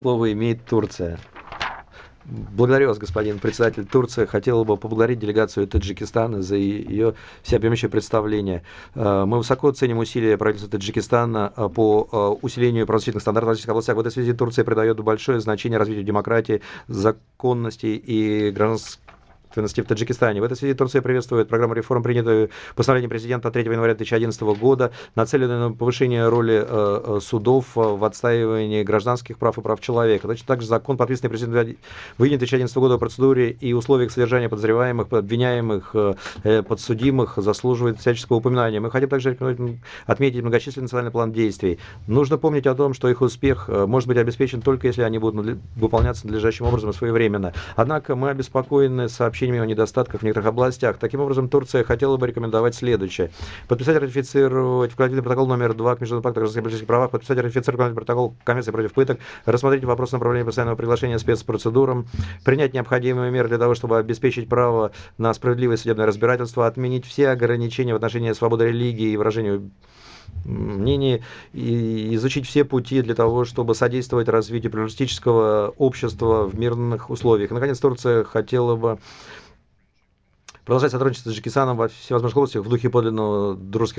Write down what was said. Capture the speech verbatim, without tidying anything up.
Слово имеет Турция. Благодарю вас, господин председатель. Турция хотела бы поблагодарить делегацию Таджикистана за ее всеобъемлющее представление. Мы высоко ценим усилия правительства Таджикистана по усилению правозащитных стандартов в различных областях. В этой связи Турция придает большое значение развитию демократии, законности и гражданской в Таджикистане. В этой связи Турция приветствует программу реформ, принятую постановлением президента третьего января две тысячи одиннадцатого года, нацеленную на повышение роли э, судов в отстаивании гражданских прав и прав человека. Точно так же закон, подписанный президентом в июне две тысячи одиннадцатого года о процедуре и условиях содержания подозреваемых, обвиняемых, э, подсудимых, заслуживает всяческого упоминания. Мы хотим также отметить многочисленный национальный план действий. Нужно помнить о том, что их успех может быть обеспечен только если они будут выполняться надлежащим образом и своевременно. Однако мы обеспокоены сообщениями о недостатках в некоторых областях. Таким образом, Турция хотела бы рекомендовать следующее. Подписать и ратифицировать вкладывательный протокол номер два к Международному пакту о гражданских и политических правах, подписать и ратифицировать протокол Конвенции против пыток, рассмотреть вопрос направления постоянного приглашения спецпроцедурам, принять необходимые меры для того, чтобы обеспечить право на справедливое судебное разбирательство, отменить все ограничения в отношении свободы религии и выражения мнений, и изучить все пути для того, чтобы содействовать развитию плюралистического общества в мирных условиях. И, наконец, Турция хотела бы продолжать сотрудничество с Таджикистаном во всевозможных областях в духе подлинного дружеских